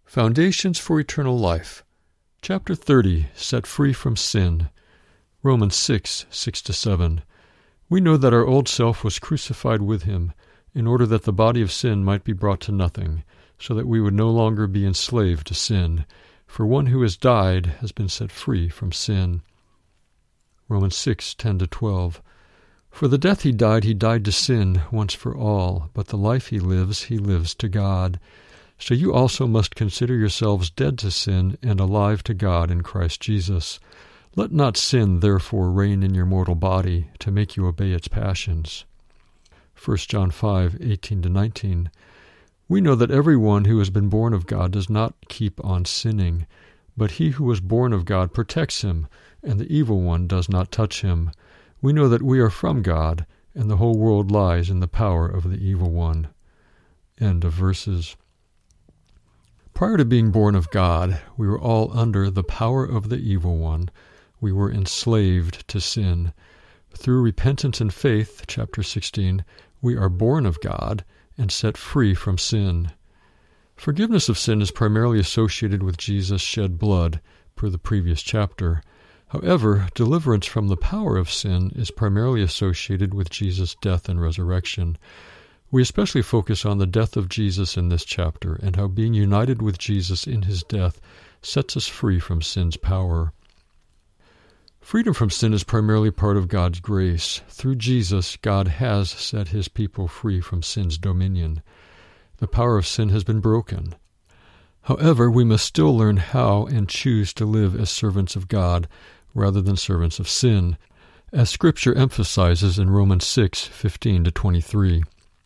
Foundations for Eternal Life. Chapter 30, Set Free from Sin. Romans 6, 6-7. We know that our old self was crucified with him, in order that the body of sin might be brought to nothing, so that we would no longer be enslaved to sin. For one who has died has been set free from sin. Romans 6, 10-12. For the death he died to sin once for all, but the life he lives to God. So you also must consider yourselves dead to sin and alive to God in Christ Jesus. Let not sin therefore reign in your mortal body, to make you obey its passions. 1 John 5, 18-19. We know that everyone who has been born of God does not keep on sinning, but he who was born of God protects him, and the evil one does not touch him. We know that we are from God, and the whole world lies in the power of the evil one. End of verses. Prior to being born of God, we were all under the power of the evil one. We were enslaved to sin. Through repentance and faith, chapter 16, we are born of God and set free from sin. Forgiveness of sin is primarily associated with Jesus' shed blood, per the previous chapter. However, deliverance from the power of sin is primarily associated with Jesus' death and resurrection. We especially focus on the death of Jesus in this chapter and how being united with Jesus in his death sets us free from sin's power. Freedom from sin is primarily part of God's grace. Through Jesus, God has set his people free from sin's dominion. The power of sin has been broken. However, we must still learn how and choose to live as servants of God rather than servants of sin, as Scripture emphasizes in Romans 6, 15-23.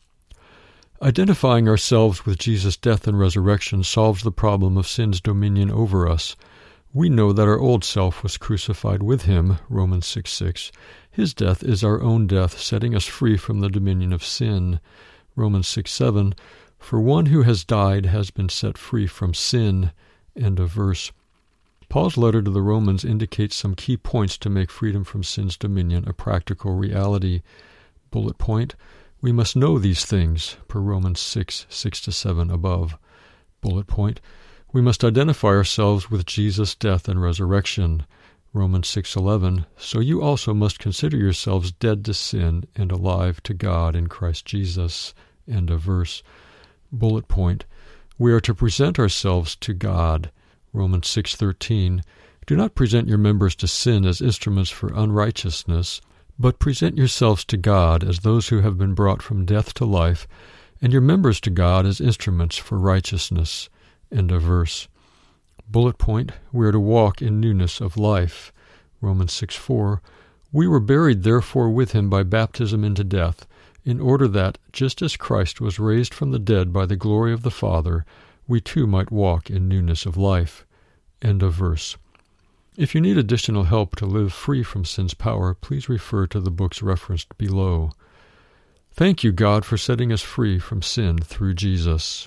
Identifying ourselves with Jesus' death and resurrection solves the problem of sin's dominion over us. We know that our old self was crucified with him, Romans 6:6. His death is our own death, setting us free from the dominion of sin, Romans 6:7. For one who has died has been set free from sin. End of verse. Paul's letter to the Romans indicates some key points to make freedom from sin's dominion a practical reality. Bullet point: we must know these things, per Romans 6, 6-7 above. Bullet point: we must identify ourselves with Jesus' death and resurrection, Romans 6:11. So you also must consider yourselves dead to sin and alive to God in Christ Jesus. End of verse. Bullet point: we are to present ourselves to God, Romans 6:13. Do not present your members to sin as instruments for unrighteousness, but present yourselves to God as those who have been brought from death to life, and your members to God as instruments for righteousness. End of verse. Bullet point: we are to walk in newness of life. Romans 6:4. We were buried therefore with him by baptism into death, in order that, just as Christ was raised from the dead by the glory of the Father, we too might walk in newness of life. End of verse. If you need additional help to live free from sin's power, please refer to the books referenced below. Thank you, God, for setting us free from sin through Jesus.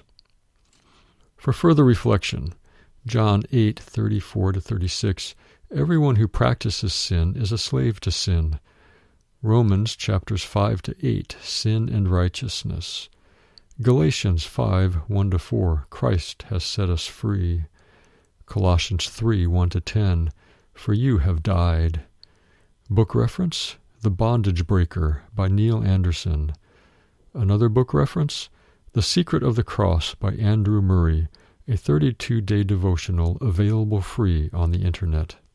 For further reflection, John 8:34-36, everyone who practices sin is a slave to sin. Romans chapters 5-8, sin and righteousness. Galatians 5:1-4, Christ has set us free. Colossians 3:1-10, for you have died. Book reference, The Bondage Breaker by Neil Anderson. Another book reference, The Secret of the Cross by Andrew Murray, a 32-day devotional available free on the Internet.